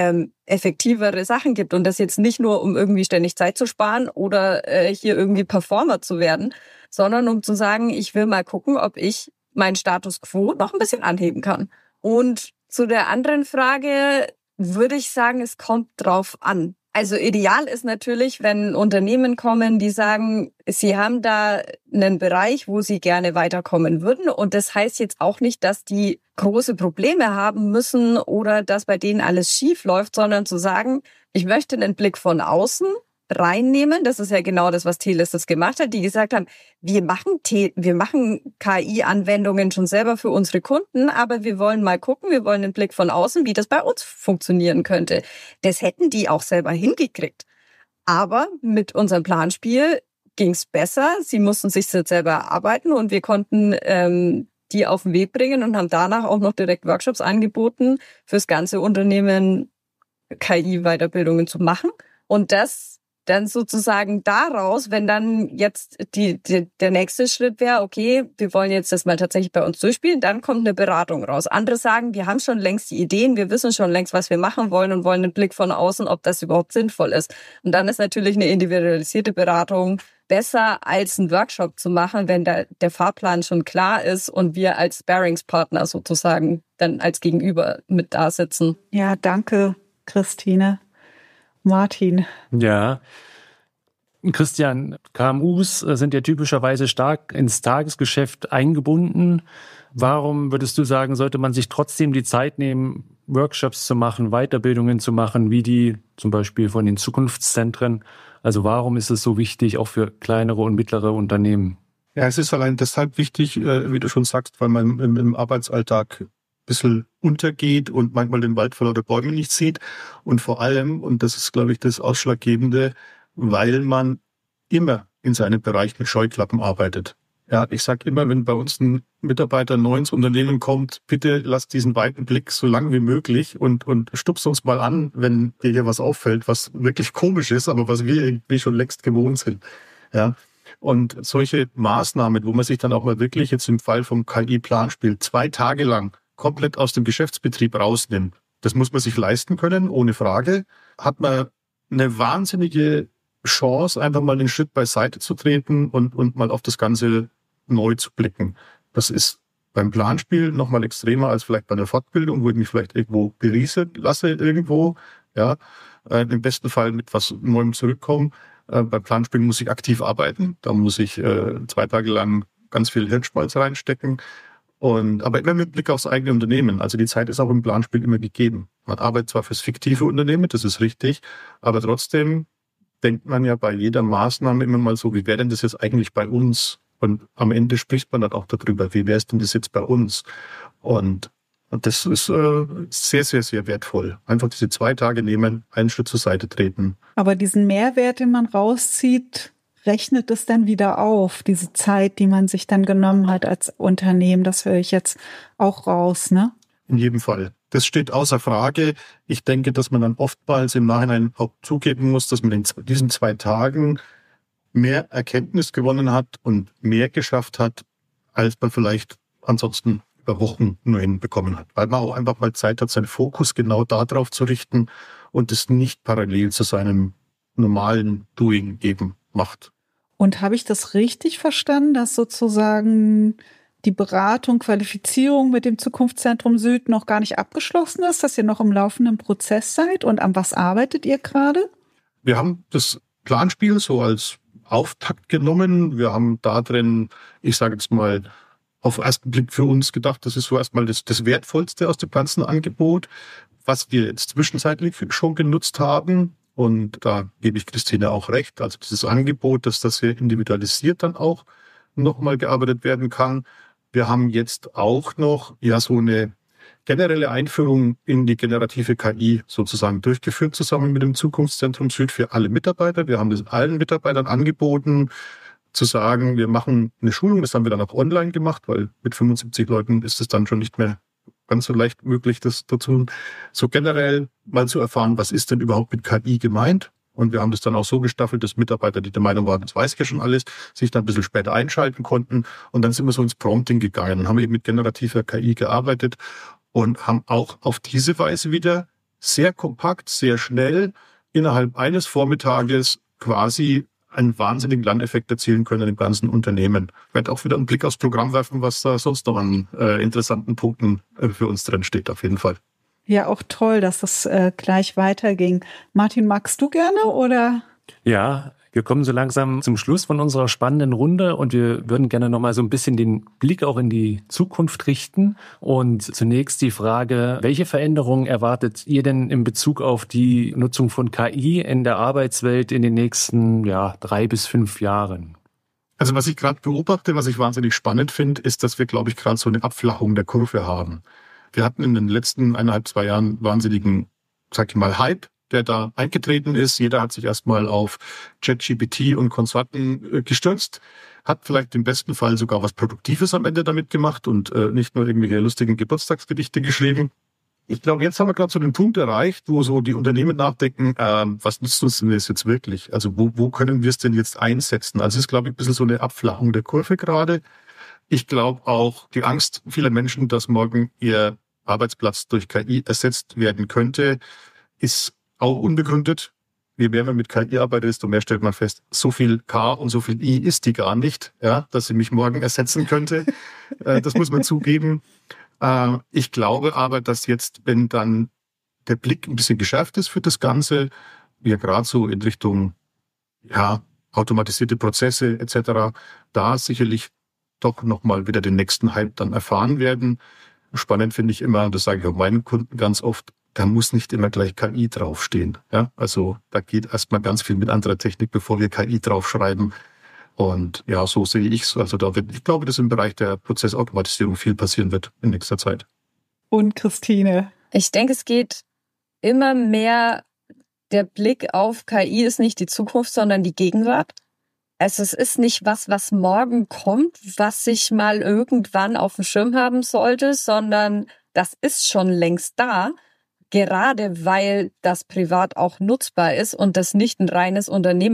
[SPEAKER 3] effektivere Sachen gibt und das jetzt nicht nur, um irgendwie ständig Zeit zu sparen oder hier irgendwie Performer zu werden, sondern um zu sagen, ich will mal gucken, ob ich meinen Status quo noch ein bisschen anheben kann. Und zu der anderen Frage würde ich sagen, es kommt drauf an. Also ideal ist natürlich, wenn Unternehmen kommen, die sagen, sie haben da einen Bereich, wo sie gerne weiterkommen würden. Und das heißt jetzt auch nicht, dass die große Probleme haben müssen oder dass bei denen alles schief läuft, sondern zu sagen, ich möchte einen Blick von außen reinnehmen. Das ist ja genau das, was Telesys gemacht hat, die gesagt haben, wir machen KI-Anwendungen schon selber für unsere Kunden, aber wir wollen mal gucken, wir wollen einen Blick von außen, wie das bei uns funktionieren könnte. Das hätten die auch selber hingekriegt. Aber mit unserem Planspiel ging es besser. Sie mussten sich das selber erarbeiten und wir konnten die auf den Weg bringen und haben danach auch noch direkt Workshops angeboten, fürs ganze Unternehmen KI-Weiterbildungen zu machen. Und das dann sozusagen daraus, wenn dann jetzt der nächste Schritt wäre, okay, wir wollen jetzt das mal tatsächlich bei uns durchspielen, dann kommt eine Beratung raus. Andere sagen, wir haben schon längst die Ideen, wir wissen schon längst, was wir machen wollen und wollen einen Blick von außen, ob das überhaupt sinnvoll ist. Und dann ist natürlich eine individualisierte Beratung besser als einen Workshop zu machen, wenn der Fahrplan schon klar ist und wir als Sparringspartner sozusagen dann als Gegenüber mit da sitzen.
[SPEAKER 1] Ja, danke, Christine. Martin.
[SPEAKER 2] Ja, Christian, KMUs sind ja typischerweise stark ins Tagesgeschäft eingebunden. Warum würdest du sagen, sollte man sich trotzdem die Zeit nehmen, Workshops zu machen, Weiterbildungen zu machen, wie die zum Beispiel von den Zukunftszentren? Also warum ist es so wichtig, auch für kleinere und mittlere Unternehmen?
[SPEAKER 4] Ja, es ist allein deshalb wichtig, wie du schon sagst, weil man im Arbeitsalltag bisschen untergeht und manchmal den Wald vor lauter Bäumen nicht sieht. Und vor allem, und das ist, glaube ich, das Ausschlaggebende, weil man immer in seinem Bereich mit Scheuklappen arbeitet. Ja, ich sage immer, wenn bei uns ein Mitarbeiter neu ins Unternehmen kommt, bitte lass diesen weiten Blick so lang wie möglich und stupst uns mal an, wenn dir hier was auffällt, was wirklich komisch ist, aber was wir irgendwie schon längst gewohnt sind. Ja. Und solche Maßnahmen, wo man sich dann auch mal wirklich jetzt im Fall vom KI-Planspiel 2 Tage lang komplett aus dem Geschäftsbetrieb rausnimmt. Das muss man sich leisten können, ohne Frage. Hat man eine wahnsinnige Chance, einfach mal einen Schritt beiseite zu treten und mal auf das Ganze neu zu blicken. Das ist beim Planspiel noch mal extremer als vielleicht bei einer Fortbildung, wo ich mich vielleicht irgendwo berieseln lasse irgendwo. Ja, im besten Fall mit was Neuem zurückkommen. Beim Planspiel muss ich aktiv arbeiten. Da muss ich 2 Tage lang ganz viel Hirnschmalz reinstecken. Aber immer mit Blick aufs eigene Unternehmen. Also die Zeit ist auch im Planspiel immer gegeben. Man arbeitet zwar fürs fiktive Unternehmen, das ist richtig, aber trotzdem denkt man ja bei jeder Maßnahme immer mal so, wie wäre denn das jetzt eigentlich bei uns? Und am Ende spricht man dann auch darüber, wie wäre es denn das jetzt bei uns? Und das ist sehr, sehr, sehr wertvoll. Einfach diese 2 Tage nehmen, einen Schritt zur Seite treten.
[SPEAKER 1] Aber diesen Mehrwert, den man rauszieht, rechnet es dann wieder auf, diese Zeit, die man sich dann genommen hat als Unternehmen. Das höre ich jetzt auch raus, ne?
[SPEAKER 4] In jedem Fall. Das steht außer Frage. Ich denke, dass man dann oftmals im Nachhinein auch zugeben muss, dass man in diesen 2 Tagen mehr Erkenntnis gewonnen hat und mehr geschafft hat, als man vielleicht ansonsten über Wochen nur hinbekommen hat. Weil man auch einfach mal Zeit hat, seinen Fokus genau darauf zu richten und es nicht parallel zu seinem normalen Doing eben macht.
[SPEAKER 1] Und habe ich das richtig verstanden, dass sozusagen die Beratung, Qualifizierung mit dem Zukunftszentrum Süd noch gar nicht abgeschlossen ist, dass ihr noch im laufenden Prozess seid? Und an was arbeitet ihr gerade?
[SPEAKER 4] Wir haben das Planspiel so als Auftakt genommen. Wir haben da drin, ich sage jetzt mal, auf den ersten Blick für uns gedacht, das ist so erstmal das Wertvollste aus dem ganzen Angebot, was wir jetzt zwischenzeitlich schon genutzt haben. Und da gebe ich Christine auch recht. Also dieses Angebot, dass das sehr individualisiert dann auch nochmal gearbeitet werden kann. Wir haben jetzt auch noch so eine generelle Einführung in die generative KI sozusagen durchgeführt, zusammen mit dem Zukunftszentrum Süd für alle Mitarbeiter. Wir haben das allen Mitarbeitern angeboten, zu sagen, wir machen eine Schulung. Das haben wir dann auch online gemacht, weil mit 75 Leuten ist es dann schon nicht mehr ganz so leicht möglich, das dazu so generell mal zu erfahren, was ist denn überhaupt mit KI gemeint. Und wir haben das dann auch so gestaffelt, dass Mitarbeiter, die der Meinung waren, das weiß ich ja schon alles, sich dann ein bisschen später einschalten konnten. Und dann sind wir so ins Prompting gegangen, haben eben mit generativer KI gearbeitet und haben auch auf diese Weise wieder sehr kompakt, sehr schnell innerhalb eines Vormittages quasi einen wahnsinnigen Lerneffekt erzielen können im ganzen Unternehmen. Ich werde auch wieder einen Blick aufs Programm werfen, was da sonst noch an interessanten Punkten für uns drin steht, auf jeden Fall.
[SPEAKER 1] Ja, auch toll, dass das gleich weiterging. Martin, magst du gerne oder?
[SPEAKER 2] Ja, wir kommen so langsam zum Schluss von unserer spannenden Runde und wir würden gerne nochmal so ein bisschen den Blick auch in die Zukunft richten. Und zunächst die Frage, welche Veränderungen erwartet ihr denn in Bezug auf die Nutzung von KI in der Arbeitswelt in den nächsten 3 bis 5 Jahren?
[SPEAKER 4] Also was ich gerade beobachte, was ich wahnsinnig spannend finde, ist, dass wir, glaube ich, gerade so eine Abflachung der Kurve haben. Wir hatten in den letzten 1,5, 2 Jahren wahnsinnigen, sag ich mal, Hype, der da eingetreten ist. Jeder hat sich erstmal auf ChatGPT und Konsorten gestürzt, hat vielleicht im besten Fall sogar was Produktives am Ende damit gemacht und nicht nur irgendwelche lustigen Geburtstagsgedichte geschrieben. Ich glaube, jetzt haben wir gerade so den Punkt erreicht, wo so die Unternehmen nachdenken, was nützt uns denn das jetzt wirklich? Also wo können wir es denn jetzt einsetzen? Also es ist, glaube ich, ein bisschen so eine Abflachung der Kurve gerade. Ich glaube auch die Angst vieler Menschen, dass morgen ihr Arbeitsplatz durch KI ersetzt werden könnte, ist auch unbegründet. Je mehr man mit KI arbeitet, desto mehr stellt man fest, so viel K und so viel I ist die gar nicht, dass sie mich morgen ersetzen könnte. Das muss man zugeben. Ich glaube aber, dass jetzt, wenn dann der Blick ein bisschen geschärft ist für das Ganze, wir gerade so in Richtung automatisierte Prozesse etc., da sicherlich doch nochmal wieder den nächsten Hype dann erfahren werden. Spannend finde ich immer, und das sage ich auch meinen Kunden ganz oft, da muss nicht immer gleich KI draufstehen. Ja? Also da geht erstmal ganz viel mit anderer Technik, bevor wir KI draufschreiben. Und so sehe ich es. Also ich glaube, dass im Bereich der Prozessautomatisierung viel passieren wird in nächster Zeit.
[SPEAKER 1] Und Christine?
[SPEAKER 3] Ich denke, es geht immer mehr, der Blick auf KI ist nicht die Zukunft, sondern die Gegenwart. Also es ist nicht was morgen kommt, was ich mal irgendwann auf dem Schirm haben sollte, sondern das ist schon längst da, gerade weil das privat auch nutzbar ist und das nicht ein reines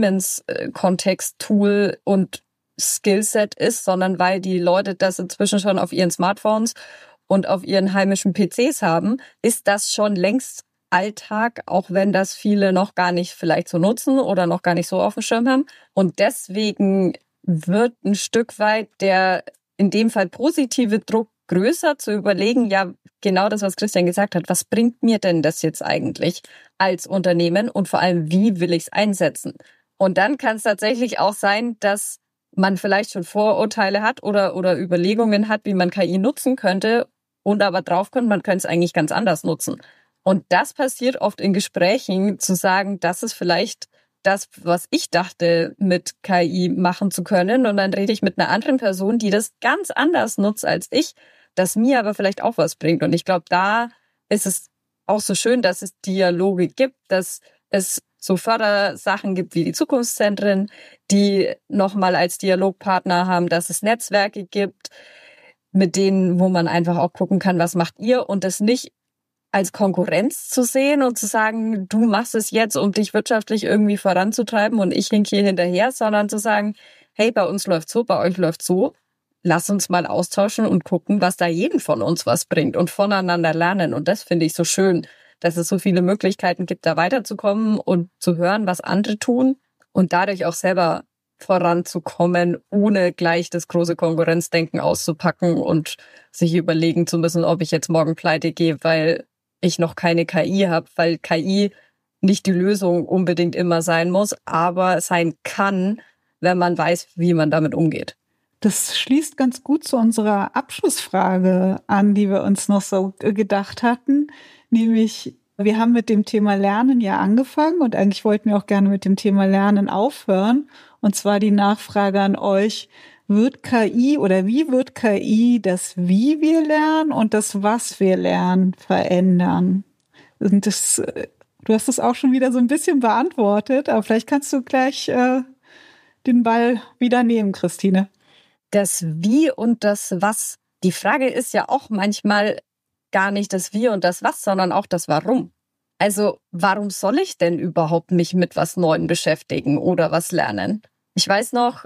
[SPEAKER 3] Unternehmenskontext-Tool und Skillset ist, sondern weil die Leute das inzwischen schon auf ihren Smartphones und auf ihren heimischen PCs haben, ist das schon längst Alltag, auch wenn das viele noch gar nicht vielleicht so nutzen oder noch gar nicht so auf dem Schirm haben. Und deswegen wird ein Stück weit der in dem Fall positive Druck größer, zu überlegen, genau das, was Christian gesagt hat, was bringt mir denn das jetzt eigentlich als Unternehmen und vor allem, wie will ich es einsetzen? Und dann kann es tatsächlich auch sein, dass man vielleicht schon Vorurteile hat oder Überlegungen hat, wie man KI nutzen könnte und aber draufkommt, man könnte es eigentlich ganz anders nutzen. Und das passiert oft in Gesprächen, zu sagen, das ist vielleicht das, was ich dachte, mit KI machen zu können. Und dann rede ich mit einer anderen Person, die das ganz anders nutzt als ich, das mir aber vielleicht auch was bringt. Und ich glaube, da ist es auch so schön, dass es Dialoge gibt, dass es so Fördersachen gibt wie die Zukunftszentren, die nochmal als Dialogpartner haben, dass es Netzwerke gibt, mit denen, wo man einfach auch gucken kann, was macht ihr, und das nicht als Konkurrenz zu sehen und zu sagen, du machst es jetzt, um dich wirtschaftlich irgendwie voranzutreiben und ich hink hier hinterher, sondern zu sagen, hey, bei uns läuft so, bei euch läuft so. Lass uns mal austauschen und gucken, was da jedem von uns was bringt und voneinander lernen. Und das finde ich so schön, dass es so viele Möglichkeiten gibt, da weiterzukommen und zu hören, was andere tun und dadurch auch selber voranzukommen, ohne gleich das große Konkurrenzdenken auszupacken und sich überlegen zu müssen, ob ich jetzt morgen pleite gehe, weil ich noch keine KI habe, weil KI nicht die Lösung unbedingt immer sein muss, aber sein kann, wenn man weiß, wie man damit umgeht.
[SPEAKER 1] Das schließt ganz gut zu unserer Abschlussfrage an, die wir uns noch so gedacht hatten. Nämlich, wir haben mit dem Thema Lernen ja angefangen und eigentlich wollten wir auch gerne mit dem Thema Lernen aufhören. Und zwar die Nachfrage an euch, wird KI oder wie wird KI das Wie wir lernen und das Was wir lernen verändern? Und das, du hast es auch schon wieder so ein bisschen beantwortet, aber vielleicht kannst du gleich den Ball wieder nehmen, Christine.
[SPEAKER 3] Das Wie und das Was. Die Frage ist ja auch manchmal gar nicht das Wie und das Was, sondern auch das Warum. Also warum soll ich denn überhaupt mich mit was Neuem beschäftigen oder was lernen? Ich weiß noch,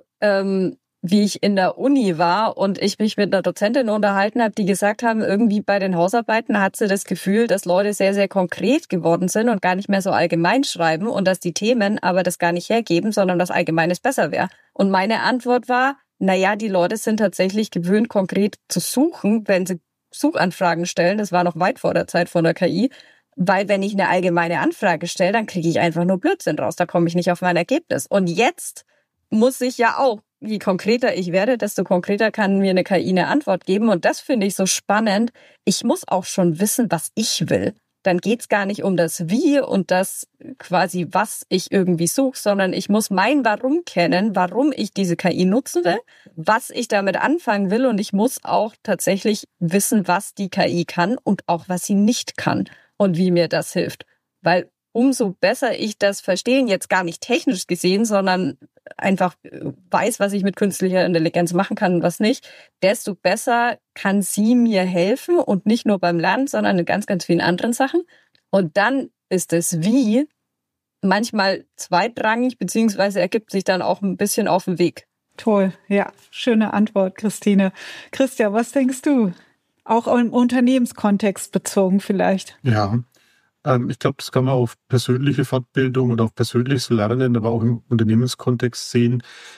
[SPEAKER 3] wie ich in der Uni war und ich mich mit einer Dozentin unterhalten habe, die gesagt haben, irgendwie bei den Hausarbeiten hat sie das Gefühl, dass Leute sehr, sehr konkret geworden sind und gar nicht mehr so allgemein schreiben und dass die Themen aber das gar nicht hergeben, sondern dass Allgemeines besser wäre. Und meine Antwort war, naja, die Leute sind tatsächlich gewöhnt, konkret zu suchen, wenn sie Suchanfragen stellen. Das war noch weit vor der Zeit von der KI. Weil wenn ich eine allgemeine Anfrage stelle, dann kriege ich einfach nur Blödsinn raus. Da komme ich nicht auf mein Ergebnis. Und jetzt muss ich ja auch, je konkreter ich werde, desto konkreter kann mir eine KI eine Antwort geben. Und das finde ich so spannend. Ich muss auch schon wissen, was ich will. Dann geht's gar nicht um das Wie und das quasi, was ich irgendwie suche, sondern ich muss mein Warum kennen, warum ich diese KI nutzen will, was ich damit anfangen will. Und ich muss auch tatsächlich wissen, was die KI kann und auch, was sie nicht kann und wie mir das hilft. Weil umso besser ich das verstehen, jetzt gar nicht technisch gesehen, sondern einfach weiß, was ich mit künstlicher Intelligenz machen kann und was nicht, desto besser kann sie mir helfen und nicht nur beim Lernen, sondern in ganz, ganz vielen anderen Sachen. Und dann ist das Wie manchmal zweitrangig, beziehungsweise ergibt sich dann auch ein bisschen auf dem Weg.
[SPEAKER 1] Toll, ja, schöne Antwort, Christine. Christian, was denkst du? Auch im Unternehmenskontext bezogen vielleicht.
[SPEAKER 4] Ja, ich glaube, das kann man auf persönliche Fortbildung und auf persönliches Lernen, aber auch im Unternehmenskontext sehen,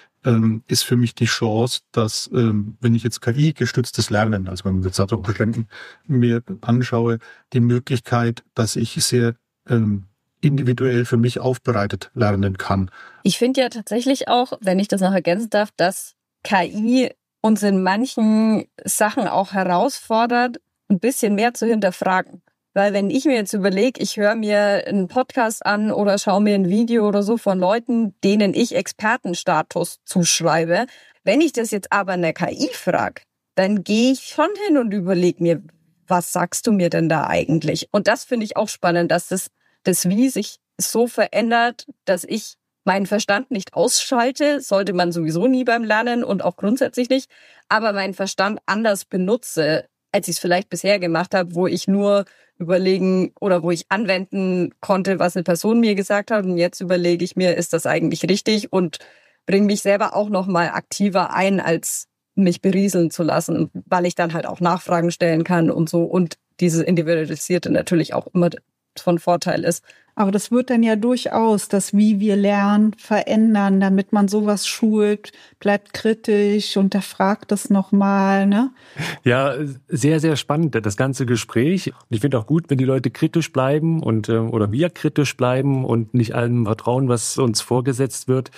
[SPEAKER 4] ist für mich die Chance, dass, wenn ich jetzt KI-gestütztes Lernen, also wenn man jetzt auch beschränken, mir anschaue, die Möglichkeit, dass ich sehr individuell für mich aufbereitet lernen kann.
[SPEAKER 3] Ich finde ja tatsächlich auch, wenn ich das noch ergänzen darf, dass KI uns in manchen Sachen auch herausfordert, ein bisschen mehr zu hinterfragen. Weil wenn ich mir jetzt überlege, ich höre mir einen Podcast an oder schaue mir ein Video oder so von Leuten, denen ich Expertenstatus zuschreibe, wenn ich das jetzt aber einer KI frage, dann gehe ich schon hin und überlege mir, was sagst du mir denn da eigentlich? Und das finde ich auch spannend, dass das Wie sich so verändert, dass ich meinen Verstand nicht ausschalte, sollte man sowieso nie beim Lernen und auch grundsätzlich nicht, aber meinen Verstand anders benutze, als ich es vielleicht bisher gemacht habe, wo ich nur überlegen oder wo ich anwenden konnte, was eine Person mir gesagt hat. Und jetzt überlege ich mir, ist das eigentlich richtig und bringe mich selber auch noch mal aktiver ein, als mich berieseln zu lassen, weil ich dann halt auch Nachfragen stellen kann und so. Und dieses Individualisierte natürlich auch immer von Vorteil ist.
[SPEAKER 1] Aber das wird dann ja durchaus das, wie wir lernen, verändern, damit man sowas schult, bleibt kritisch, hinterfragt das nochmal, ne?
[SPEAKER 2] Ja, sehr, sehr spannend, das ganze Gespräch. Ich finde auch gut, wenn die Leute kritisch bleiben und oder wir kritisch bleiben und nicht allem vertrauen, was uns vorgesetzt wird.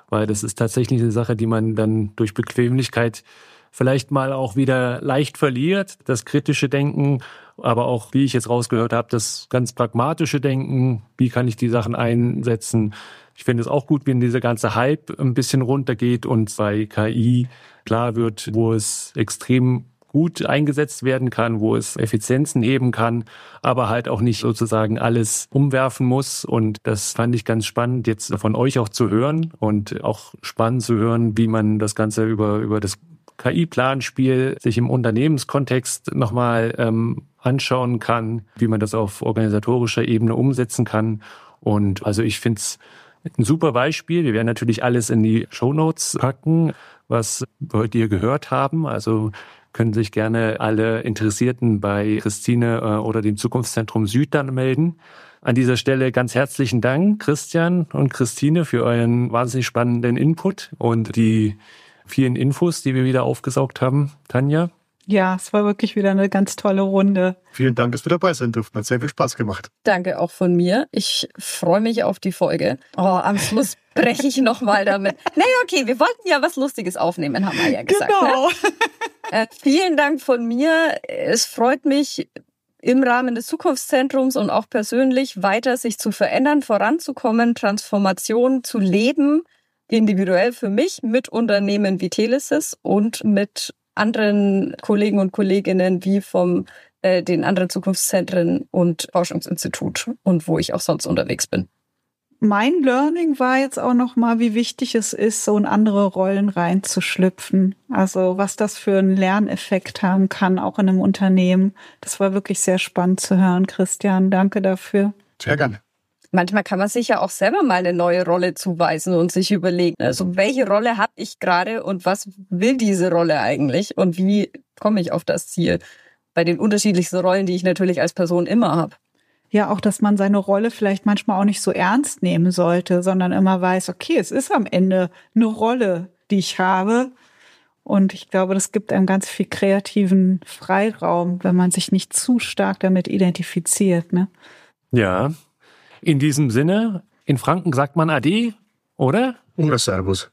[SPEAKER 2] weil das ist tatsächlich eine Sache, die man dann durch Bequemlichkeit vielleicht mal auch wieder leicht verliert, das kritische Denken, aber auch, wie ich jetzt rausgehört habe, das ganz pragmatische Denken, wie kann ich die Sachen einsetzen. Ich finde es auch gut, wenn dieser ganze Hype ein bisschen runtergeht und bei KI klar wird, wo es extrem gut eingesetzt werden kann, wo es Effizienzen heben kann, aber halt auch nicht sozusagen alles umwerfen muss. Und das fand ich ganz spannend, jetzt von euch auch zu hören und auch spannend zu hören, wie man das Ganze über das KI-Planspiel sich im Unternehmenskontext nochmal anschauen kann, wie man das auf organisatorischer Ebene umsetzen kann. Und also ich finde es ein super Beispiel. Wir werden natürlich alles in die Shownotes packen, was wir heute hier gehört haben. Also können sich gerne alle Interessierten bei Christine oder dem Zukunftszentrum Süd dann melden. An dieser Stelle ganz herzlichen Dank, Christian und Christine, für euren wahnsinnig spannenden Input und die vielen Infos, die wir wieder aufgesaugt haben. Tanja?
[SPEAKER 1] Ja, es war wirklich wieder eine ganz tolle Runde.
[SPEAKER 4] Vielen Dank, dass wir dabei sein durften. Hat sehr viel Spaß gemacht.
[SPEAKER 3] Danke auch von mir. Ich freue mich auf die Folge. Oh, am Schluss breche ich nochmal damit. Naja, okay, wir wollten ja was Lustiges aufnehmen, haben wir ja gesagt.
[SPEAKER 1] Genau.
[SPEAKER 3] Ne? Vielen Dank von mir. Es freut mich, im Rahmen des Zukunftszentrums und auch persönlich weiter sich zu verändern, voranzukommen, Transformation zu leben, individuell für mich, mit Unternehmen wie Telesis und mit anderen Kollegen und Kolleginnen wie vom den anderen Zukunftszentren und Forschungsinstitut und wo ich auch sonst unterwegs bin.
[SPEAKER 1] Mein Learning war jetzt auch nochmal, wie wichtig es ist, so in andere Rollen reinzuschlüpfen. Also was das für einen Lerneffekt haben kann, auch in einem Unternehmen. Das war wirklich sehr spannend zu hören, Christian. Danke dafür.
[SPEAKER 4] Sehr gerne.
[SPEAKER 3] Manchmal kann man sich ja auch selber mal eine neue Rolle zuweisen und sich überlegen, also welche Rolle habe ich gerade und was will diese Rolle eigentlich und wie komme ich auf das Ziel bei den unterschiedlichsten Rollen, die ich natürlich als Person immer habe.
[SPEAKER 1] Ja, auch, dass man seine Rolle vielleicht manchmal auch nicht so ernst nehmen sollte, sondern immer weiß, okay, es ist am Ende eine Rolle, die ich habe. Und ich glaube, das gibt einem ganz viel kreativen Freiraum, wenn man sich nicht zu stark damit identifiziert, ne?
[SPEAKER 2] Ja. In diesem Sinne, in Franken sagt man Ade, oder?
[SPEAKER 4] Oder Servus.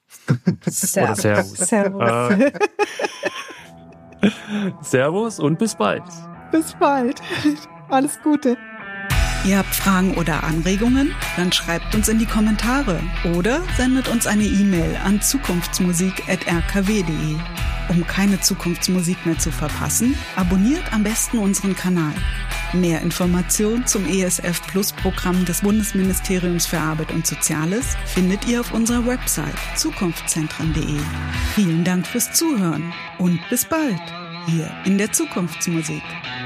[SPEAKER 2] Oder Servus.
[SPEAKER 1] Servus.
[SPEAKER 2] Servus und bis bald.
[SPEAKER 1] Bis bald. Alles Gute.
[SPEAKER 5] Ihr habt Fragen oder Anregungen? Dann schreibt uns in die Kommentare oder sendet uns eine E-Mail an zukunftsmusik@rkw.de. Um keine Zukunftsmusik mehr zu verpassen, abonniert am besten unseren Kanal. Mehr Informationen zum ESF-Plus-Programm des Bundesministeriums für Arbeit und Soziales findet ihr auf unserer Website zukunftszentren.de. Vielen Dank fürs Zuhören und bis bald hier in der Zukunftsmusik.